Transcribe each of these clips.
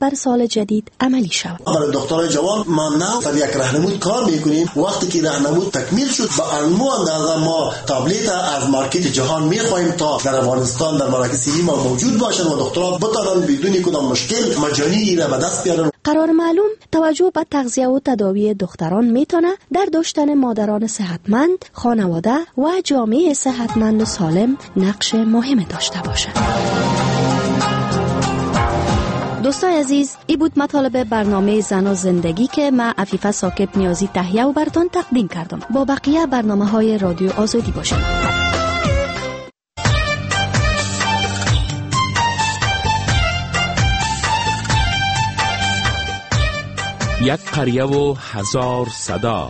بر سال جدید عملی شود. برای دخترای جوان ما نه فقط یک راهنمود کار میکنیم. وقتی که راهنمود تکمیل شد به انمو اندازه ما تابلت از مارکت جهان میخوایم تا در افغانستان در مراکز صحی ما موجود باشن و دخترها بتوانند بدون کدام مشکل مجانی را به دست بیارن. قرار معلوم توجه به تغذیه و تداوی دختران میتونه در داشتن مادران صحتمند، خانواده و جامعه صحتمند و سالم نقش مهم داشته باشد. دوستای عزیز، این بود مطالب برنامه زن و زندگی که من عفیفه ساکت نیازی تهیه و براتون تقدیم کردم. با بقیه برنامه‌های رادیو آزادی باشید. یک قریه و هزار صدا.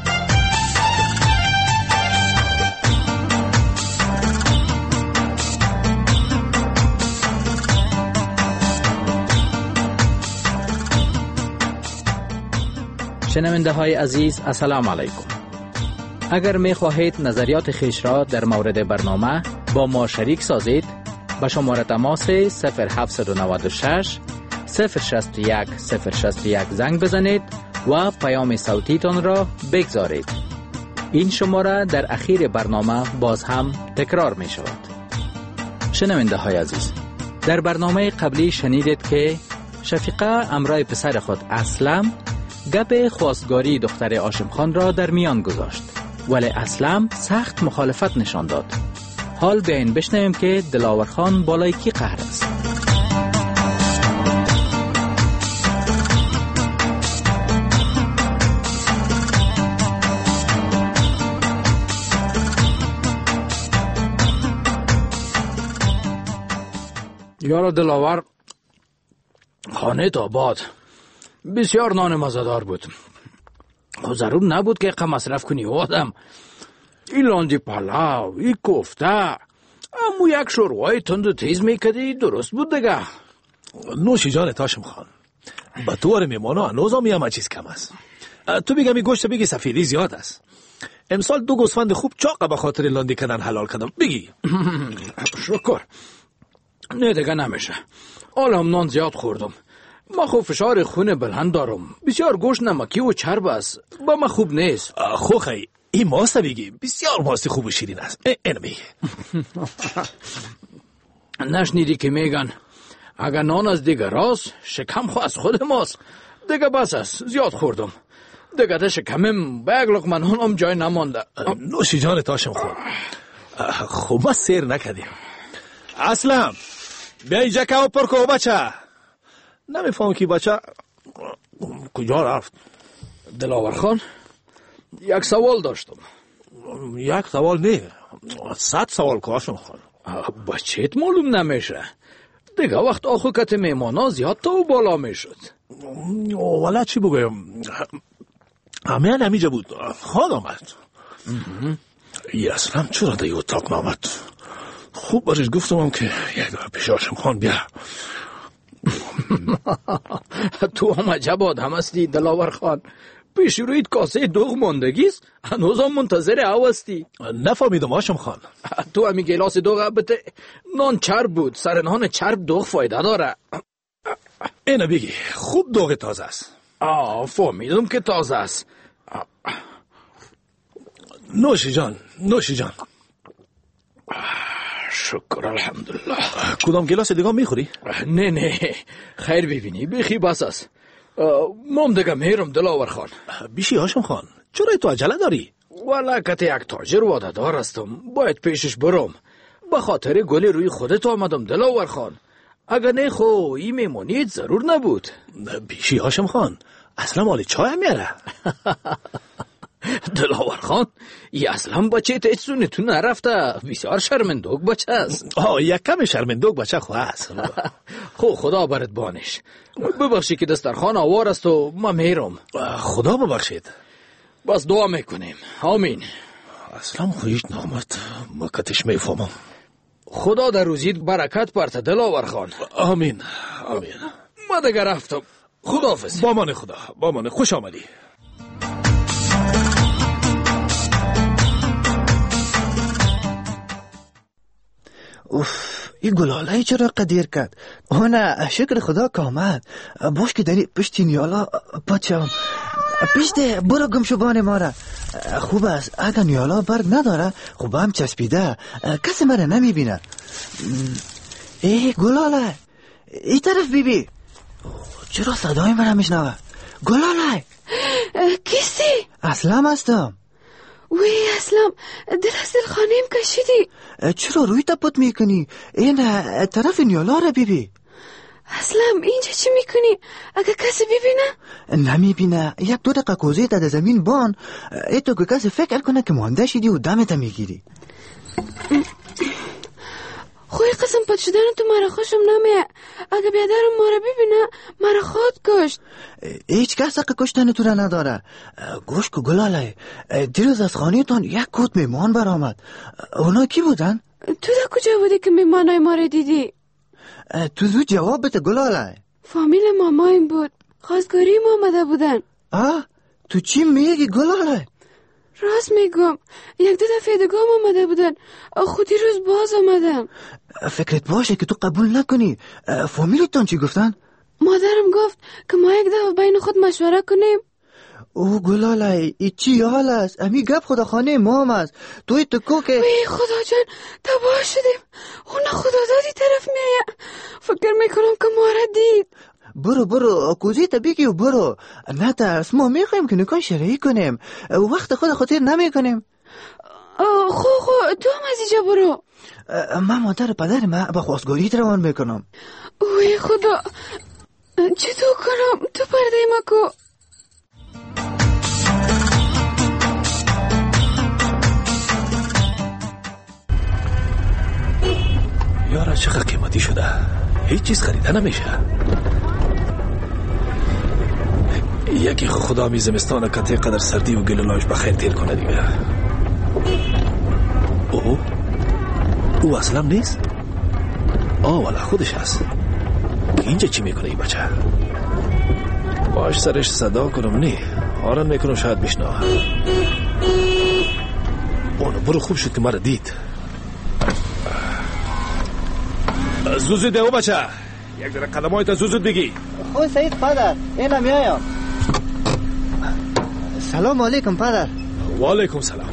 شنونده های عزیز، السلام علیکم. اگر می خواهید نظریات خیش را در مورد برنامه با ما شریک سازید، به شماره تماس 0796 061 061 زنگ بزنید و پیام صوتیتان را بگذارید. این شماره در اخیر برنامه باز هم تکرار می شود. شنونده های عزیز، در برنامه قبلی شنیدید که شفیقه امرای پسر خود اسلم گپ خواستگاری دختر هاشم خان را در میان گذاشت، ولی اسلم سخت مخالفت نشان داد. حال بیاین بشنویم که دلاور خان بالای کی قهر است. یارو دلاور، خانه تا باد بسیار نان مزه‌دار بود. ضرور نبود که قم مصرف کنی آدم. این لاندی پلاو، این کوفته، امو یک شوربای تند و تیز میکدی درست بود دیگه. نوشی جانت هاشم خان، با تو میمانا هنوز هم همه چیز کم است. تو بگم این گوشت بگی سفیدی زیاد است. امسال 2 گوسفند خوب چاقه به خاطر لاندی کردن حلال کردم. بگی. شکر. نه دیگه نمیشه. حالا هم نان زیاد خوردم. ما خوب فشار خون بلند دارم. بسیار گوشت نمکی و چرب است. با ما خوب نیست. خوخی این ماست بگی. بسیار ماست خوب و شیرین است. اینو بگی. نشنیدی که میگن اگر نان از دیگر است شکم خو از خود ماست. دیگه بس است. زیاد خوردم. دیگه ده شکمم به یک لقمه نانم جای نمانده. نوشی جانت هاشم خان. خوب ما سیر نکردیم. اسلم بیا اینجا که پر کو بچه. نمیفهم که بچه کجا رفت. دلاور خان، یک سوال داشتم. یک سوال نه، 100 سوال کاشم خان. بچهت معلوم نمیشه. دیگه وقت آخو کت میمانا زیاد تا و بالا میشد. والا چی بگویم، همه همیجا بود. خان آمد. ای اسلم چرا دیگه اتاق نامد؟ خوب برش گفتم که یک پیش هاشم خان بیا. تو هم عجب آدم هستی دلاور خان. پیش رویت کاسه دوغ ماندگیست، هنوز هم منتظر او هستی. نفهمیدم هاشم خان. تو همی گلاس دوغ البته نان چرب بود. سر نان چرب دوغ فایده داره. اینو بگی خوب دوغ تازه است. فهمیدم که تازه است. نوشی جان، نوشی جان. شکر الحمدلله. کدام گلاس دیگه میخوری؟ نه خیر ببینی بخی بس است. مام دیگه میرم دلاور خان. بیشی هاشم خان، چرا تو عجله داری؟ والا کت یک تاجر واده دار هستم، باید پیشش برم. به خاطر گل روی خودت آمدم دلاور خان. اگر نه خو این میمونید ضرور نبود. بیشی هاشم خان، اصلا مالی چای میاره. دلاور خان، ای اصلا بچه تا ایچ تو نرفته. بسیار شرمندوک بچه است. یک کم شرمندوک بچه خواه است. خدا برد بانش. ببخشی که دسترخوان آوار است و ما میرم. خدا ببخشید. بس دعا میکنیم. آمین. اصلا خویش نامد، ما کتش میفهمم. خدا در روزیت برکت پرته دلاور خان. آمین آمین. ما دیگه رفتم. خداحافظ. با من خدا، با من. خوش آمدی. این گلاله چرا قدیر کرد؟ نه شکر خدا که آمد. باش که دنی پشتی نیالا پاچم پشته برو گم شو بان ما را. خوب است اگر نیالا برگ نداره خوب هم چسبیده کسی مرا نمیبینه. ای گلاله این طرف بیبی چرا صدای مرا میشنوه؟ گلاله کیستی؟ اسلام هستم. وی اسلام دل از دل خانیم کشیدی. چرا روی تپت میکنی؟ این طرف نیالا را بیبی. اسلام اینجا چی میکنی؟ اگه کسی ببینه؟ نمیبینه. یک دو دقیقه کوزه تا زمین بان ایتو که کسی فکر کنه که مانده شدی و دمت میگیری. خوی قسم پت شدن تو مرا خوشم نمیه. اگه بیادرم مرا ببینه مرا خود کشت. هیچ کس حق کشتن تو را نداره. گوش که گلاله دیروز از خانه تان یک کوت میمان برآمد. اونا کی بودن؟ تو دا کجا بودی که میمانای ما را دیدی؟ تو زود جواب بده گلاله. فامیل مامایم بود. خواستگاری ما آمده بودن. تو چی میگی گلاله؟ راست میگم. یک دو دفعه دگام آمده بودن. خودی روز باز آمدم. فکرت باشه که تو قبول نکنی. فامیلتان چی گفتن؟ مادرم گفت که ما یک دفعه بین خود مشوره کنیم. او گلاله ای چی حال است؟ امی گپ خدا خانه مام است. توی تکو که وی خدا جان تباه شدیم. اون خدا دادی طرف میایه. فکر میکنم که ما را دید. برو کوزی تا بگی و برو. نترس ما میخوایم که نکاح شرعی کنیم. وقت خود خاطر نمی کنیم. خو تو هم از اینجا برو. من مادر پدر من با خواستگاری روان میکنم. وی خدا چطور کنم؟ تو پرده مکو. یارا چقدر قیمتی شده. هیچ چیز خریده نمیشه. یکی خدا می زمستان کته قدر سردی و گلولاش بخیر تیر کنه دیگه. او اصلا نیست؟ والا خودش هست. اینجا چی میکنه این بچه؟ باش سرش صدا کنم نی آران میکنم شاید بشنوه. اونو برو خوب شد که مرا دید. زوزو او بچه یک در قدم های تا زوزو بگی. خوی سید پدر اینا میایم. سلام علیکم پدر. و علیکم سلام.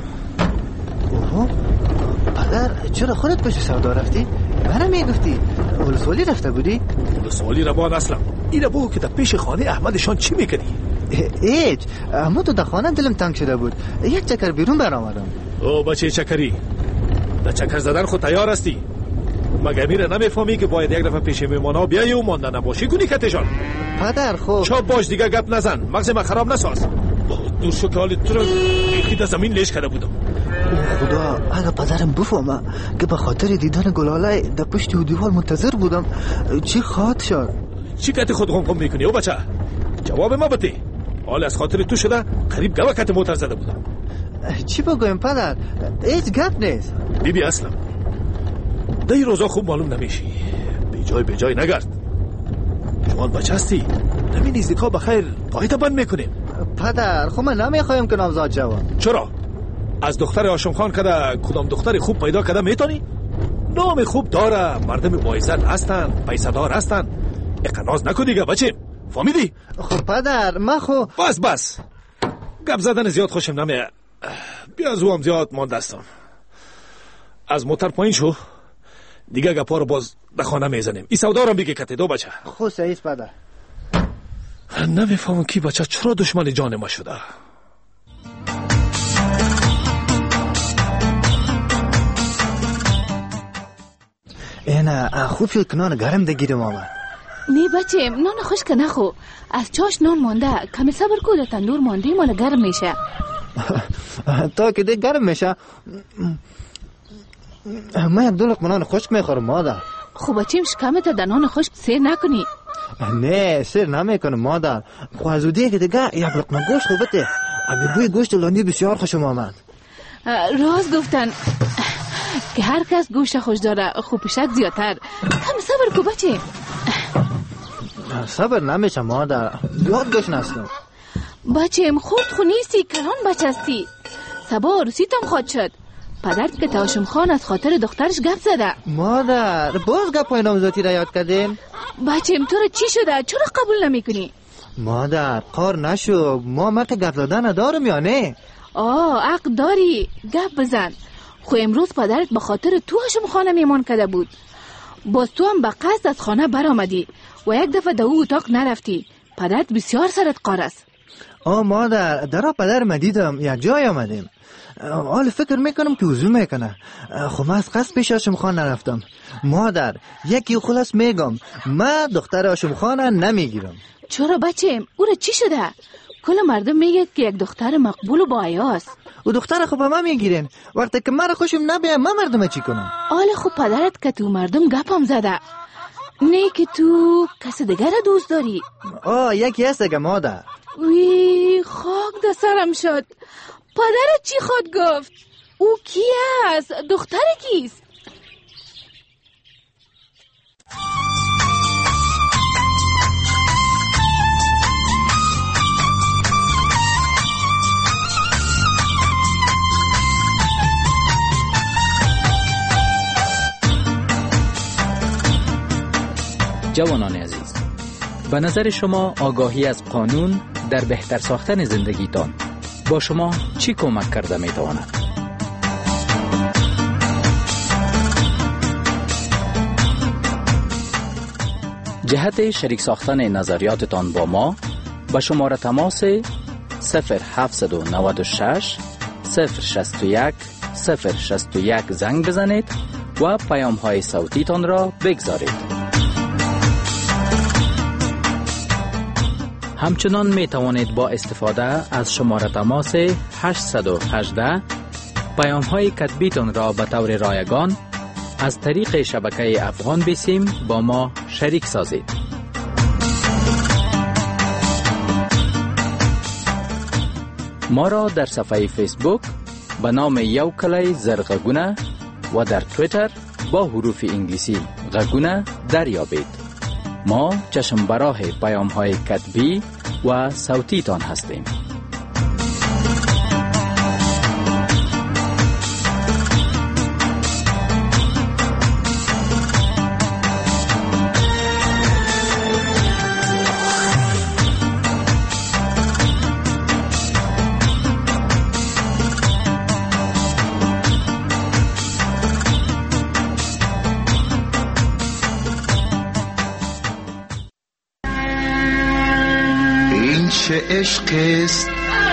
پدر چرا خودت پشت سودا رفتی؟ منم میگفتی ولسوالی رفته بودی؟ ولسوالی را بان اصلا این بگو که در پیش خانه احمدشان چی میکنی؟ هیچ اما تو در خانه دلم تنگ شده بود یک چکر بیرون برآمدم. او بچه چکری در چکر زدن خود تیار هستی؟ مگه میره نمیفهمی که باید یک دفعه پیش میمانا بیایی و مانده نباشی کنی کتشان؟ پدر خوب چاپ باش دیگه گپ نزن مغز من خراب نساز. دور شو که حالی تو رو بیخی زمین لیش کرده بودم. خدا اگه پدرم بفهمه که به خاطر دیدن گلاله در پشت و دیوار منتظر بودم چی خواهد شد؟ چی کت خود غم میکنی او بچه؟ جواب ما بده. حال از خاطر تو شده قریب گوه کت موتر زده بودم. چی بگویم پدر؟ هیچ گپ نیست. بیبی اصلا در این روزا خوب معلوم نمیشی. به جای نگرد. جوان بچه هستی نمی نزدیکا بخیر پایتا بند میکنیم. پدر خب من نمیخوایم که نامزاد شوم. چرا؟ از دختر هاشم خان کده کدام دختر خوب پیدا کده میتونی؟ نام خوب داره مردم باعزت هستن پیسدار هستن. اقناز نکن دیگه بچه فهمیدی؟ خب پدر من خب بس گپ زدن زیاد خوشم نمیه. بیا زوام زیاد مانده استم. از موتر پایین شو دیگه گپا رو باز در خانه میزنیم. این سودا رو بگی کته دو بچه. خب سعید پدر. نمیفهمم کی بچه چرا دشمن جان ما شده. اینا خوب شد که نان گرم دگیرم آمد. نه بچه نان خشک نخو. از چاش نان مانده کمی صبر کو در تندور مانده مال گرم میشه. تا که دیگه گرم میشه من یک دو لقمه نان خشک میخورم مادر. خب بچه شکمت در نان خشک سیر نکنی. نه سیر نمیکنم مادر. خوازودی که دیگه یک لقمه گوشت خوبته. امی بوی گوشت لاندی بسیار خوشم آمد. راست گفتن که هر کس گوشت خوش داره خوب پیشک زیادتر. کم صبر کو بچه. صبر نمیشه مادر یاد گوش نستم. بچه خود خونیستی کلان بچه هستی. سبا عروسیتم خواد شد. پدرت که هاشم خان از خاطر دخترش گپ زده. مادر باز گپای نامزادی را یاد کردین؟ بچه‌م تو را چی شده؟ چرا قبول نمیکنی؟ مادر قار نشو، ما مرد گپ زدن ندارم یا نه؟ حق داری، گپ بزن. خو امروز پدرت به خاطر تو هاشم خانه میمان کرده بود. باز تو هم به قصد از خانه برآمدی و یک دفعه دو اتاق نرفتی. پدرت بسیار سرت قار است. مادر درا پدر مدیدم یک جای آمدیم. حال فکر میکنم که وضو میکنه. خب من از قصد پیش هاشم خان نرفتم. مادر یکی خلاص میگم، من دختر هاشم خانه نمیگیرم. چرا بچه‌م؟ او را چی شده؟ کل مردم میگه که یک دختر مقبول و با حیاست. و دختر خب ما میگیرین، وقتی که من خوشم نبیه من مردم چی کنم؟ حالا خب پدرت که تو مردم گپم زده، نه که تو کس دیگر دوست داری؟ یکی هست دیگه مادر. وی خاک ده سرم شد. پدرت چی خود گفت؟ او کی است؟ دختر کیست؟ جوانان عزیز، به نظر شما آگاهی از قانون در بهتر ساختن زندگیتان با شما چی کمک کرده می تواند؟ جهت شریک ساختن نظریاتتان با ما به شماره تماس 0796 061 061 زنگ بزنید و پیام های صوتیتان را بگذارید. همچنان می توانید با استفاده از شماره تماس 818 پیام های کتبیتان را به طور رایگان از طریق شبکه افغان بیسیم با ما شریک سازید. ما را در صفحه فیسبوک به نام یو کلای زرغگونه و در تویتر با حروف انگلیسی غگونه دریابید. ما چشم براه پیام های کتبی و صوتی تان هستیم. چه عشق است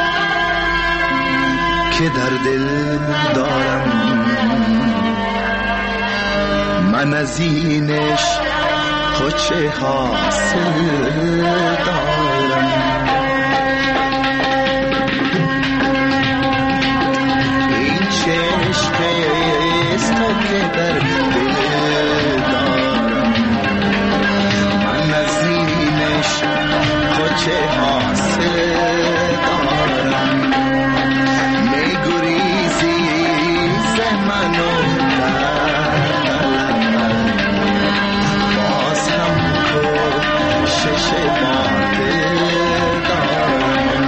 که در دل دارم، من از اینش خود چه حاصل دارم. این چه عشق است که در دل دارم، من از اینش خود چه حاصل دارم. میگریزی ز منو باز هم کوشش باطل دارم.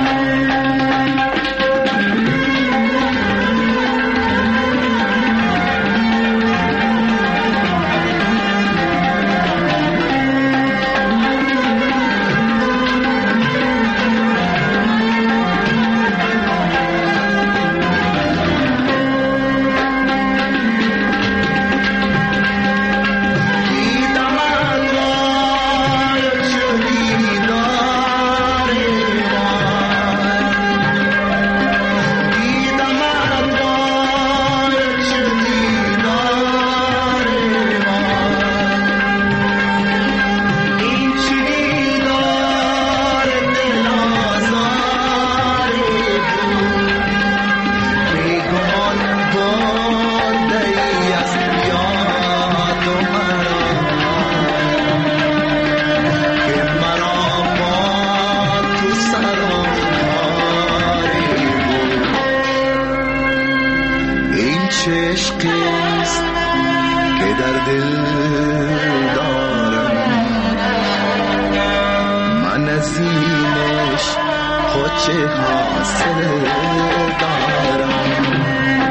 عشقیست که در دل دارم، من از اینش خود چه حاصل دارم.